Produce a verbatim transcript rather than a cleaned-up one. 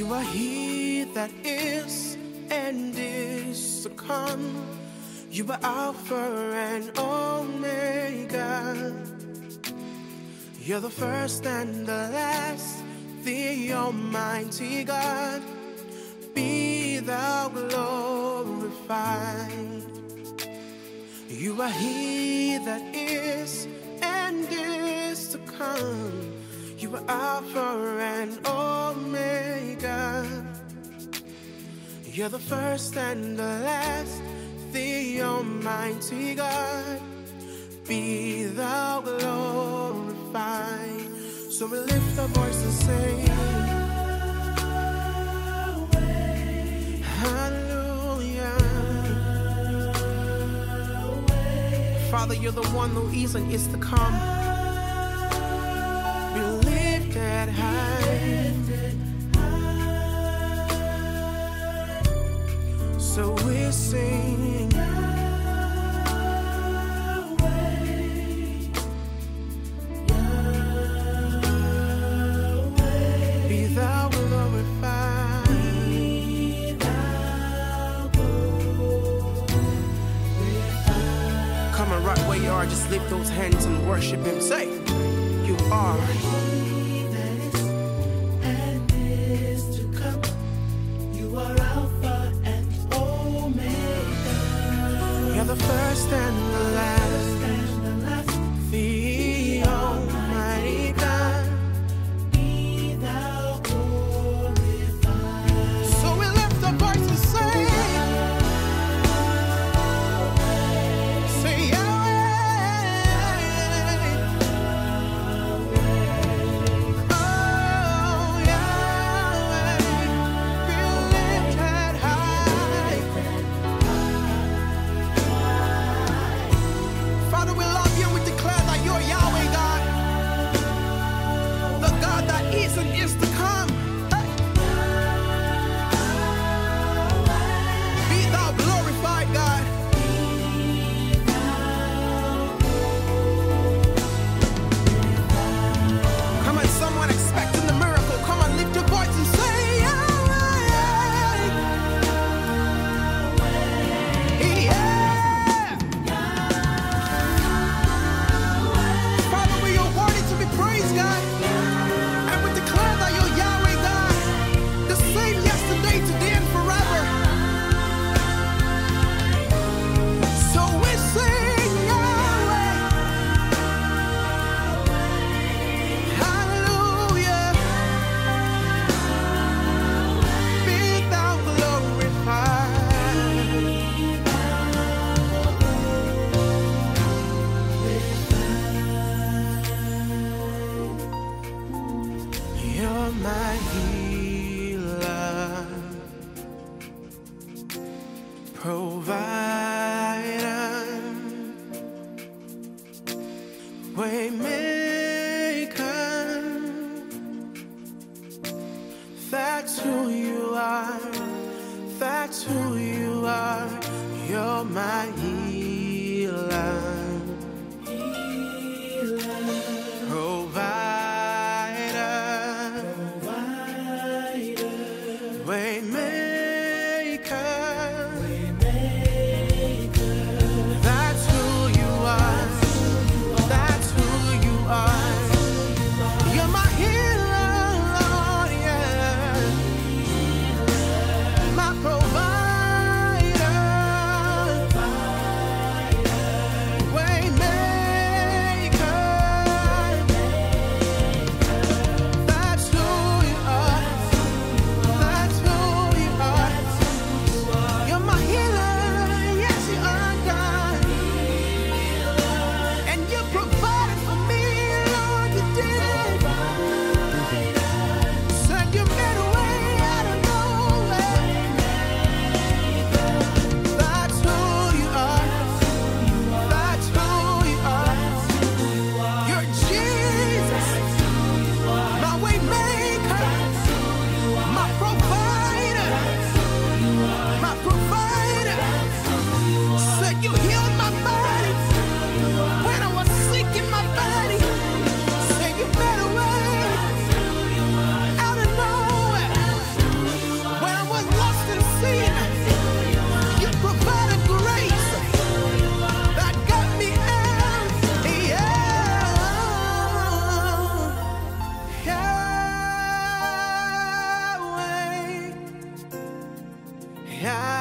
You are He that is and is to come. You are Alpha and Omega. You're the first and the last, the Almighty God. Be thou glorified. You are He that is and is to come. You are Alpha and Omega. You're the first and the last, the Almighty God. Be thou glorified. So we lift our voice and say, hallelujah. Father, you're the one who is and is to come. Be lifted high. So we sing, be thou glorified. Come on, right where you are, just lift those hands and worship Him. Say, you are He that is and is to come. You are Alpha and Omega. You're the first and the last, the Almighty God. Be thou glorified. So we lift our voice and say, say Yahweh. Oh, Yahweh, be lifted high. Father, we love you. We declare that you're Yahweh, God, the God that is and is to come. Hey. Be thou glorified, God. Come on, someone expecting the miracle. Come on, lift your voice and say, Yahweh. Yeah. Father, we are worthy to be praised, God. And we declare that you're Yahweh, God, the same yesterday, today, and forever. So we sing Yahweh. Hallelujah. Be thou glorified. You're my healer, provider, waymaker. That's who you are. That's who you are. You're my healer, provider, waymaker. That's who you are. That's who you are. You're my healer, Lord, yeah. My provider, waymaker. That's who you are. That's who you are. I